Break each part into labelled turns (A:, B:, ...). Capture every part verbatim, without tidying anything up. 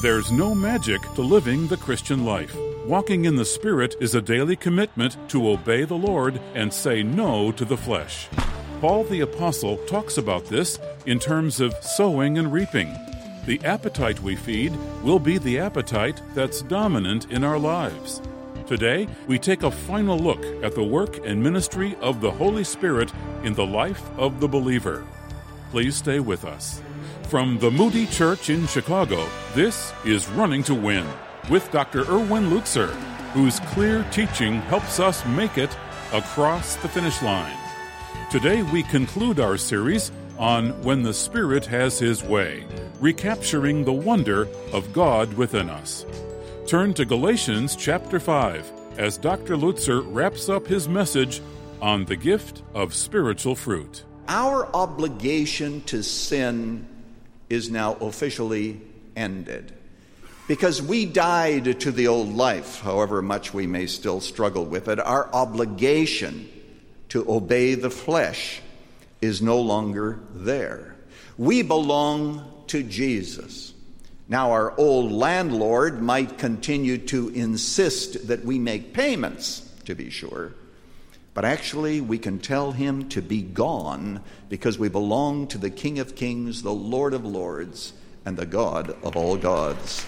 A: There's no magic to living the Christian life. Walking in the Spirit is a daily commitment to obey the Lord and say no to the flesh. Paul the Apostle talks about this in terms of sowing and reaping. The appetite we feed will be the appetite that's dominant in our lives. Today, we take a final look at the work and ministry of the Holy Spirit in the life of the believer. Please stay with us. From the Moody Church in Chicago, this is Running to Win with Doctor Erwin Lutzer, whose clear teaching helps us make it across the finish line. Today we conclude our series on When the Spirit Has His Way, recapturing the wonder of God within us. Turn to Galatians chapter five as Doctor Lutzer wraps up his message on the gift of spiritual fruit.
B: Our obligation to sin is now officially ended. Because we died to the old life, however much we may still struggle with it, our obligation to obey the flesh is no longer there. We belong to Jesus. Now, our old landlord might continue to insist that we make payments, to be sure, but actually we can tell him to be gone because we belong to the King of Kings, the Lord of Lords, and the God of all gods.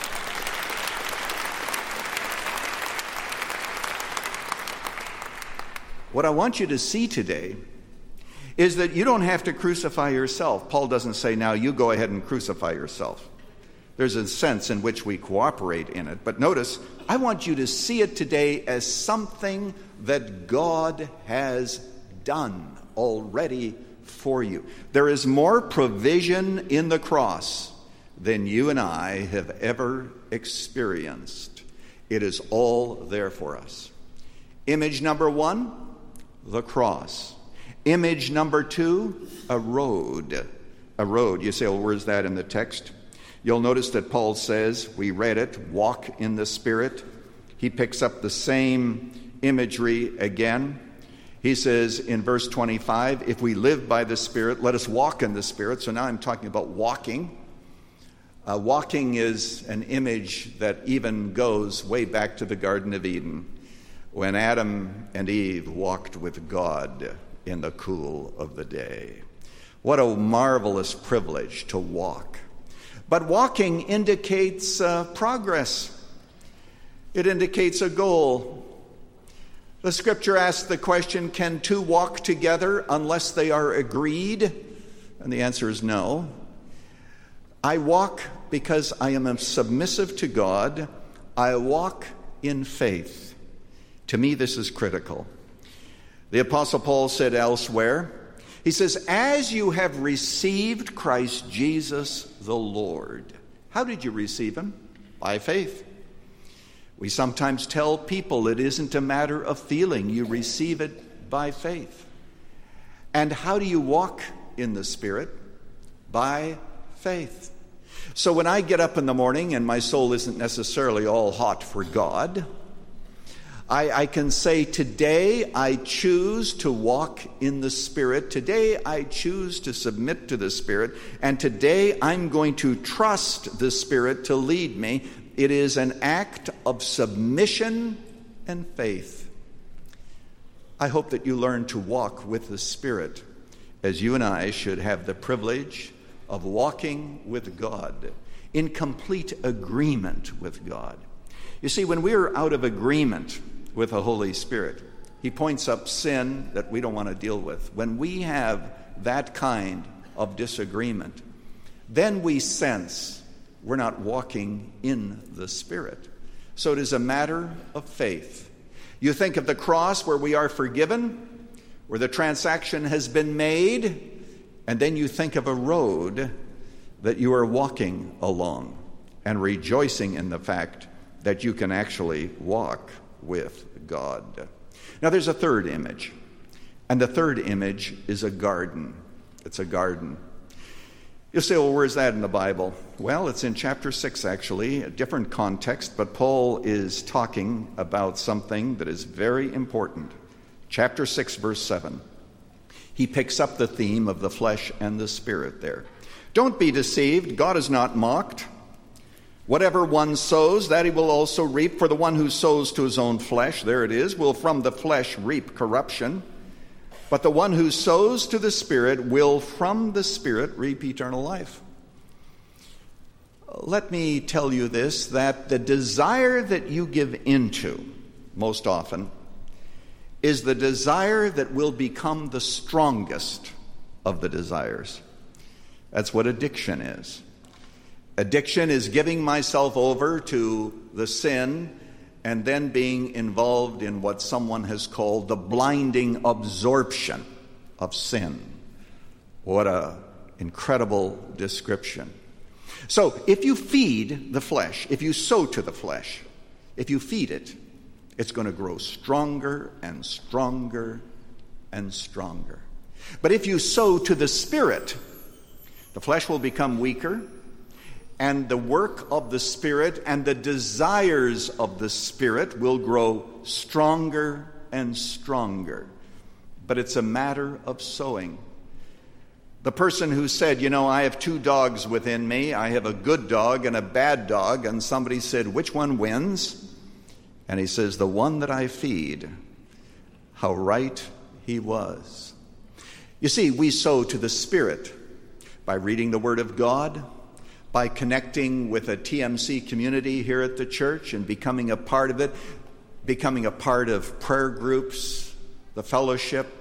B: What I want you to see today is that you don't have to crucify yourself. Paul doesn't say, now you go ahead and crucify yourself. There's a sense in which we cooperate in it. But notice, I want you to see it today as something that God has done already for you. There is more provision in the cross than you and I have ever experienced. It is all there for us. Image number one, the cross. Image number two, a road. A road. You say, well, where's that in the text? You'll notice that Paul says, we read it, walk in the Spirit. He picks up the same imagery again. He says in verse twenty-five, if we live by the Spirit, let us walk in the Spirit. So now I'm talking about walking. Uh, walking is an image that even goes way back to the Garden of Eden, when Adam and Eve walked with God in the cool of the day. What a marvelous privilege to walk. But walking indicates uh, progress. It indicates a goal. The scripture asks the question, can two walk together unless they are agreed? And the answer is no. I walk because I am submissive to God. I walk in faith. To me, this is critical. The Apostle Paul said elsewhere, he says, as you have received Christ Jesus the Lord. How did you receive him? By faith. We sometimes tell people it isn't a matter of feeling. You receive it by faith. And how do you walk in the Spirit? By faith. So when I get up in the morning and my soul isn't necessarily all hot for God, I, I can say, today I choose to walk in the Spirit. Today I choose to submit to the Spirit. And today I'm going to trust the Spirit to lead me. It is an act of submission and faith. I hope that you learn to walk with the Spirit, as you and I should have the privilege of walking with God, in complete agreement with God. You see, when we're out of agreement with the Holy Spirit, he points up sin that we don't want to deal with. When we have that kind of disagreement, then we sense we're not walking in the Spirit. So it is a matter of faith. You think of the cross where we are forgiven, where the transaction has been made, and then you think of a road that you are walking along and rejoicing in the fact that you can actually walk with God. Now there's a third image, and the third image is a garden. It's a garden. You'll say, well, where's that in the Bible? Well, it's in chapter six, actually, a different context, but Paul is talking about something that is very important. Chapter six, verse seven. He picks up the theme of the flesh and the Spirit there. Don't be deceived. God is not mocked. Whatever one sows, that he will also reap. For the one who sows to his own flesh, there it is, will from the flesh reap corruption. But the one who sows to the Spirit will from the Spirit reap eternal life. Let me tell you this, that the desire that you give into, most often, is the desire that will become the strongest of the desires. That's what addiction is. Addiction is giving myself over to the sin and then being involved in what someone has called the blinding absorption of sin. What an incredible description. So, if you feed the flesh, if you sow to the flesh, if you feed it, it's going to grow stronger and stronger and stronger. But if you sow to the Spirit, the flesh will become weaker, and the work of the Spirit and the desires of the Spirit will grow stronger and stronger. But it's a matter of sowing. The person who said, you know, I have two dogs within me. I have a good dog and a bad dog. And somebody said, which one wins? And he says, the one that I feed. How right he was. You see, we sow to the Spirit by reading the Word of God, by connecting with a T M C community here at the church and becoming a part of it, becoming a part of prayer groups, the fellowship,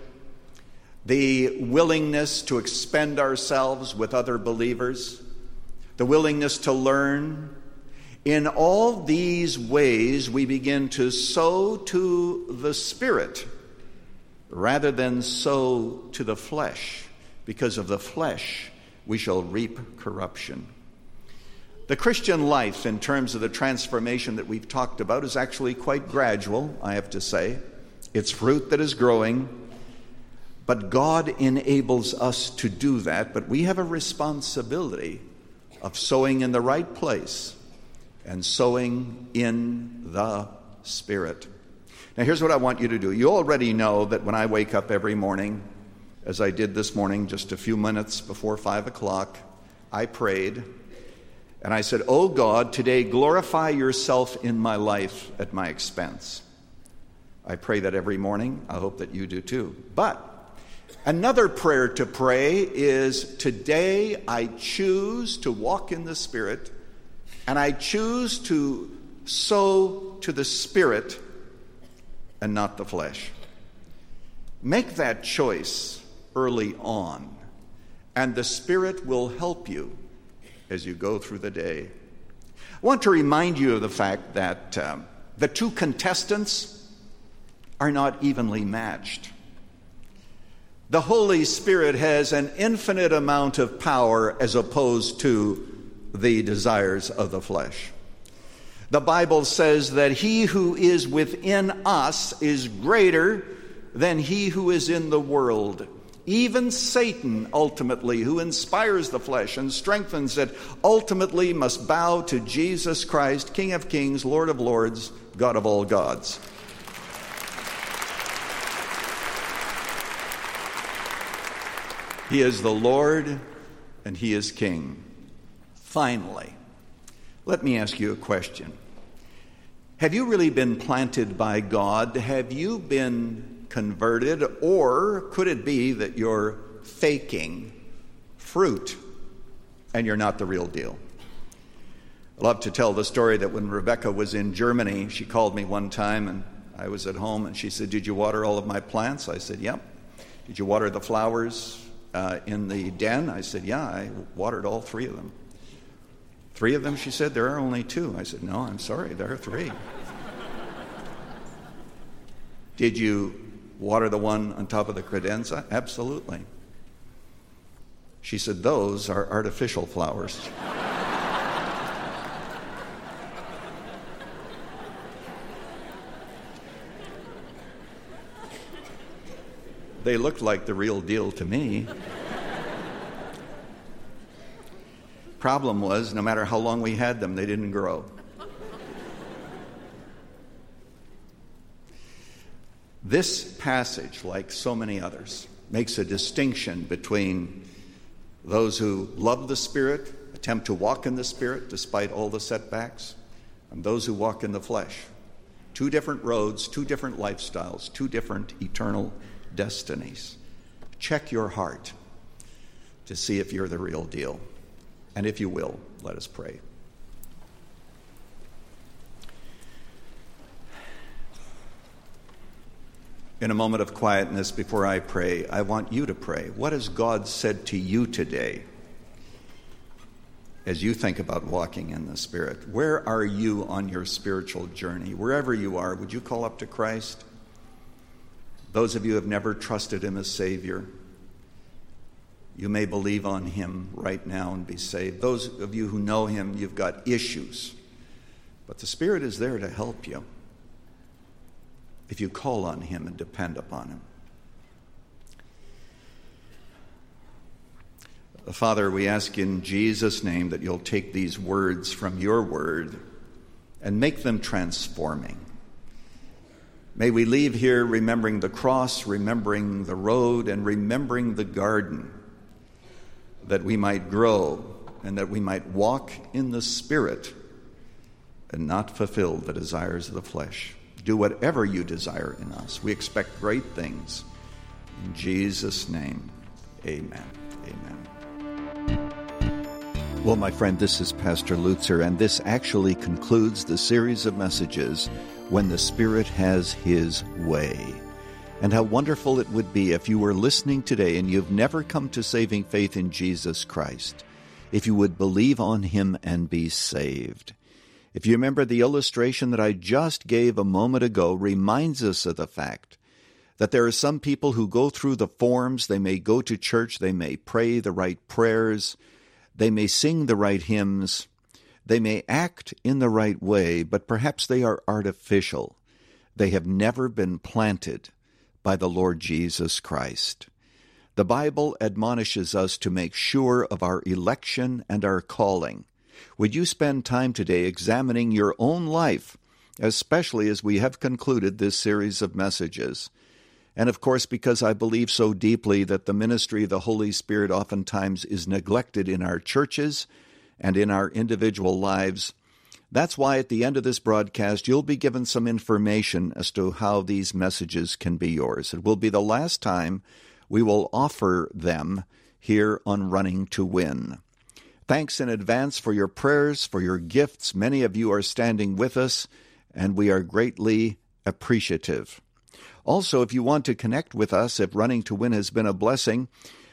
B: the willingness to expend ourselves with other believers, the willingness to learn. In all these ways, we begin to sow to the Spirit rather than sow to the flesh. Because of the flesh, we shall reap corruption. The Christian life, in terms of the transformation that we've talked about, is actually quite gradual, I have to say. It's fruit that is growing, but God enables us to do that. But we have a responsibility of sowing in the right place and sowing in the Spirit. Now, here's what I want you to do. You already know that when I wake up every morning, as I did this morning, just a few minutes before five o'clock, I prayed. And I said, oh God, today glorify yourself in my life at my expense. I pray that every morning. I hope that you do too. But another prayer to pray is, today I choose to walk in the Spirit, and I choose to sow to the Spirit and not the flesh. Make that choice early on, and the Spirit will help you as you go through the day. I want to remind you of the fact that um, the two contestants are not evenly matched. The Holy Spirit has an infinite amount of power as opposed to the desires of the flesh. The Bible says that he who is within us is greater than he who is in the world. Even Satan, ultimately, who inspires the flesh and strengthens it, ultimately must bow to Jesus Christ, King of kings, Lord of lords, God of all gods. He is the Lord and he is King. Finally, let me ask you a question. Have you really been planted by God? Have you been converted, or could it be that you're faking fruit and you're not the real deal? I love to tell the story that when Rebecca was in Germany, she called me one time and I was at home and she said, did you water all of my plants? I said, yep. Did you water the flowers uh, in the den? I said, yeah, I watered all three of them. Three of them, she said, there are only two. I said, no, I'm sorry, there are three. Did you water the one on top of the credenza? Absolutely. She said, those are artificial flowers. They looked like the real deal to me. Problem was, no matter how long we had them, they didn't grow. This passage, like so many others, makes a distinction between those who love the Spirit, attempt to walk in the Spirit despite all the setbacks, and those who walk in the flesh. Two different roads, two different lifestyles, two different eternal destinies. Check your heart to see if you're the real deal. And if you will, let us pray. In a moment of quietness before I pray, I want you to pray. What has God said to you today as you think about walking in the Spirit? Where are you on your spiritual journey? Wherever you are, would you call up to Christ? Those of you who have never trusted Him as Savior, you may believe on Him right now and be saved. Those of you who know Him, you've got issues, but the Spirit is there to help you if you call on Him and depend upon Him. Father, we ask in Jesus' name that you'll take these words from your word and make them transforming. May we leave here remembering the cross, remembering the road, and remembering the garden, that we might grow and that we might walk in the Spirit and not fulfill the desires of the flesh. Do whatever you desire in us. We expect great things. In Jesus' name, amen. Amen. Well, my friend, this is Pastor Lutzer, and this actually concludes the series of messages, When the Spirit Has His Way. And how wonderful it would be if you were listening today and you've never come to saving faith in Jesus Christ, if you would believe on Him and be saved. If you remember, the illustration that I just gave a moment ago reminds us of the fact that there are some people who go through the forms. They may go to church, they may pray the right prayers, they may sing the right hymns, they may act in the right way, but perhaps they are artificial. They have never been planted by the Lord Jesus Christ. The Bible admonishes us to make sure of our election and our calling. Would you spend time today examining your own life, especially as we have concluded this series of messages? And of course, because I believe so deeply that the ministry of the Holy Spirit oftentimes is neglected in our churches and in our individual lives, that's why at the end of this broadcast, you'll be given some information as to how these messages can be yours. It will be the last time we will offer them here on Running to Win. Thanks in advance for your prayers, for your gifts. Many of you are standing with us, and we are greatly appreciative. Also, if you want to connect with us, if Running to Win has been a blessing,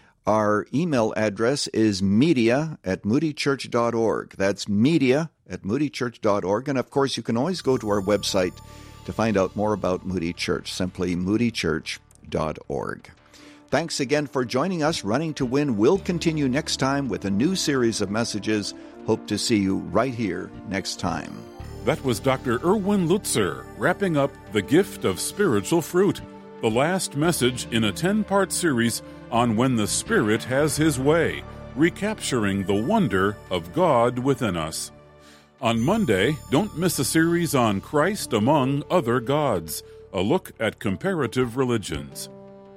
B: our email address is media at moody church dot org. That's media at moody church dot org. And of course, you can always go to our website to find out more about Moody Church, simply moody church dot org. Thanks again for joining us. Running to Win will continue next time with a new series of messages. Hope to see you right here next time.
A: That was Doctor Erwin Lutzer wrapping up The Gift of Spiritual Fruit, the last message in a ten-part series on When the Spirit Has His Way, recapturing the wonder of God within us. On Monday, don't miss a series on Christ among other gods, a look at comparative religions.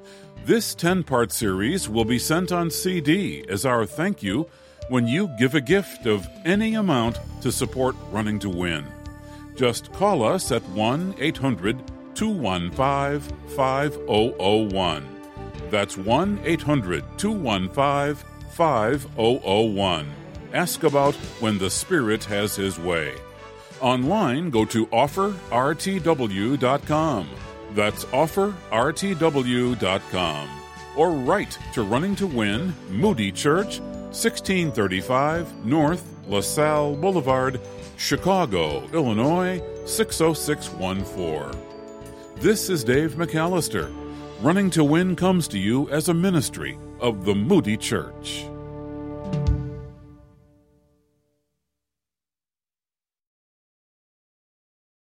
A: This ten-part series will be sent on C D as our thank you when you give a gift of any amount to support Running to Win. Just call us at one eight hundred two one five five zero zero one. That's one eight hundred two one five five zero zero one. Ask about When the Spirit Has His Way. Online, go to offer r t w dot com. That's offer r t w dot com. Or write to Running to Win, Moody Church, sixteen thirty-five North LaSalle Boulevard, Chicago, Illinois, six oh six one four. This is Dave McAllister. Running to Win comes to you as a ministry of the Moody Church.